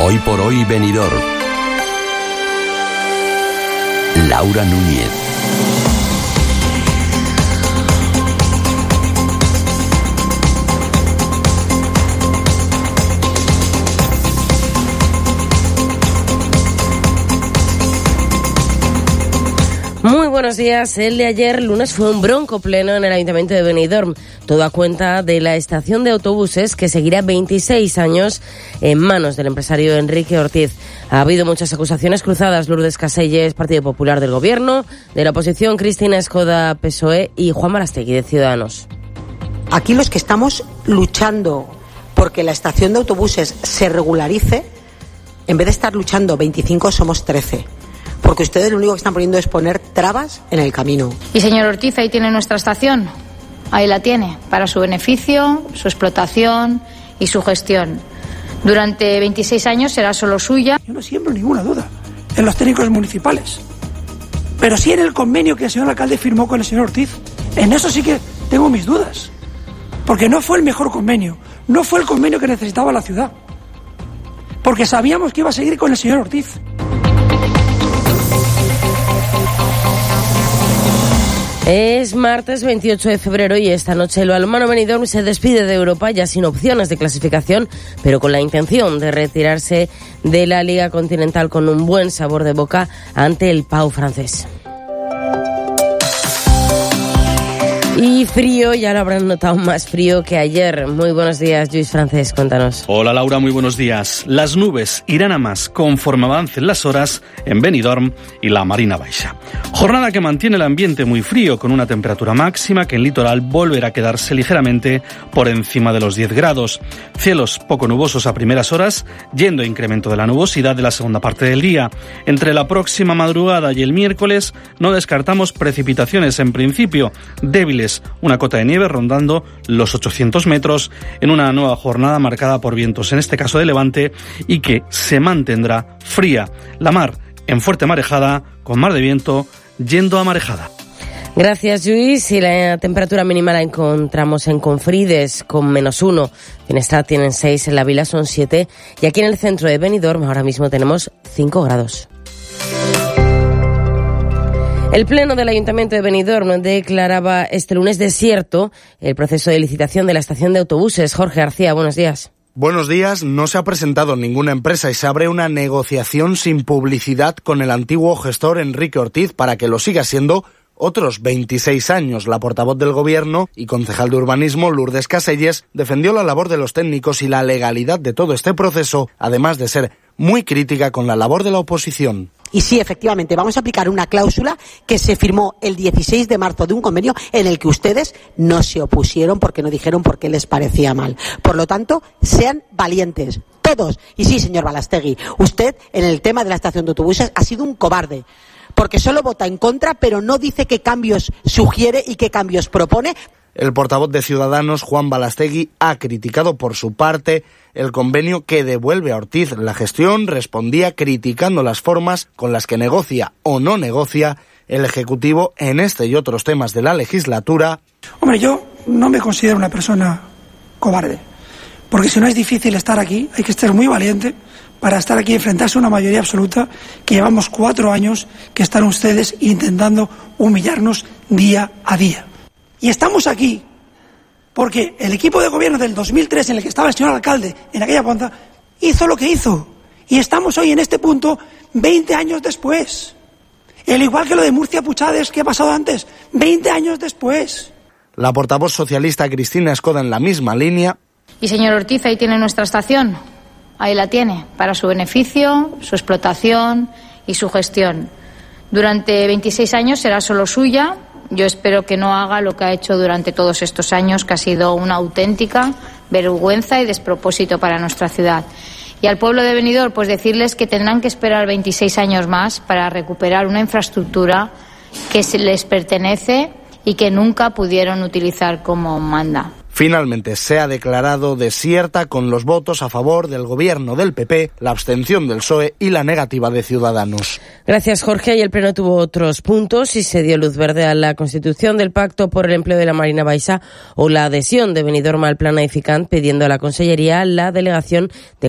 Hoy por hoy Benidorm. Laura Núñez. Muy buenos días. El de ayer, lunes, fue un bronco pleno en el Ayuntamiento de Benidorm. Todo a cuenta de la estación de autobuses que seguirá 26 años en manos del empresario Enrique Ortiz. Ha habido muchas acusaciones cruzadas. Lourdes Caselles, Partido Popular del Gobierno, de la oposición Cristina Escoda, PSOE, y Juan Marastegui, de Ciudadanos. Aquí los que estamos luchando porque la estación de autobuses se regularice, en vez de estar luchando 25, somos 13. Porque ustedes lo único que están poniendo es poner trabas en el camino. Y señor Ortiz, ahí tiene nuestra estación. Ahí la tiene, para su beneficio, su explotación y su gestión. Durante 26 años será solo suya. Yo no siembro ninguna duda en los técnicos municipales. Pero sí en el convenio que el señor alcalde firmó con el señor Ortiz. En eso sí que tengo mis dudas. Porque no fue el mejor convenio. No fue el convenio que necesitaba la ciudad. Porque sabíamos que iba a seguir con el señor Ortiz. Es martes 28 de febrero y esta noche el balonmano Benidorm se despide de Europa ya sin opciones de clasificación, pero con la intención de retirarse de la Liga Continental con un buen sabor de boca ante el Pau francés. Y frío, ya lo habrán notado, más frío que ayer. Muy buenos días, Lluís Francés, cuéntanos. Hola Laura, muy buenos días. Las nubes irán a más conforme avancen las horas en Benidorm y la Marina Baixa. Jornada que mantiene el ambiente muy frío, con una temperatura máxima que en litoral volverá a quedarse ligeramente por encima de los 10 grados. Cielos poco nubosos a primeras horas, yendo a incremento de la nubosidad de la segunda parte del día. Entre la próxima madrugada y el miércoles no descartamos precipitaciones en principio débiles. Una cota de nieve rondando los 800 metros en una nueva jornada marcada por vientos, en este caso de levante, y que se mantendrá fría. La mar en fuerte marejada, con mar de viento yendo a marejada. Gracias, Lluís. Y la temperatura mínima la encontramos en Confrides con -1. En Estrat tienen 6, en la Vila son 7. Y aquí en el centro de Benidorm ahora mismo tenemos 5 grados. El Pleno del Ayuntamiento de Benidorm declaraba este lunes desierto el proceso de licitación de la estación de autobuses. Jorge García, buenos días. Buenos días. No se ha presentado ninguna empresa y se abre una negociación sin publicidad con el antiguo gestor Enrique Ortiz para que lo siga siendo otros 26 años. La portavoz del Gobierno y concejal de Urbanismo, Lourdes Caselles, defendió la labor de los técnicos y la legalidad de todo este proceso, además de ser muy crítica con la labor de la oposición. Y sí, efectivamente, vamos a aplicar una cláusula que se firmó el 16 de marzo de un convenio en el que ustedes no se opusieron porque no dijeron por qué les parecía mal. Por lo tanto, sean valientes, todos. Y sí, señor Marastegui, usted en el tema de la estación de autobuses ha sido un cobarde, porque solo vota en contra, pero no dice qué cambios sugiere y qué cambios propone. El portavoz de Ciudadanos, Juan Marastegui, ha criticado por su parte el convenio que devuelve a Ortiz la gestión. Respondía criticando las formas con las que negocia o no negocia el Ejecutivo en este y otros temas de la legislatura. Hombre, yo no me considero una persona cobarde, porque si no es difícil estar aquí, hay que ser muy valiente para estar aquí y enfrentarse a una mayoría absoluta que llevamos 4 años que están ustedes intentando humillarnos día a día. Y estamos aquí porque el equipo de gobierno del 2003, en el que estaba el señor alcalde, en aquella ponta, hizo lo que hizo. Y estamos hoy en este punto 20 años después. El igual que lo de Murcia Puchades que ha pasado antes, 20 años después. La portavoz socialista Cristina Escoda en la misma línea. Y señor Ortiz, ahí tiene nuestra estación. Ahí la tiene, para su beneficio, su explotación y su gestión. Durante 26 años será solo suya. Yo espero que no haga lo que ha hecho durante todos estos años, que ha sido una auténtica vergüenza y despropósito para nuestra ciudad. Y al pueblo de Benidorm, pues decirles que tendrán que esperar 26 años más para recuperar una infraestructura que les pertenece y que nunca pudieron utilizar como manda. Finalmente se ha declarado desierta con los votos a favor del gobierno del PP, la abstención del PSOE y la negativa de Ciudadanos. Gracias, Jorge. Y el Pleno tuvo otros puntos y se dio luz verde a la constitución del Pacto por el Empleo de la Marina Baixa o la adhesión de Benidorm al Plan Edificant, pidiendo a la Consellería la delegación de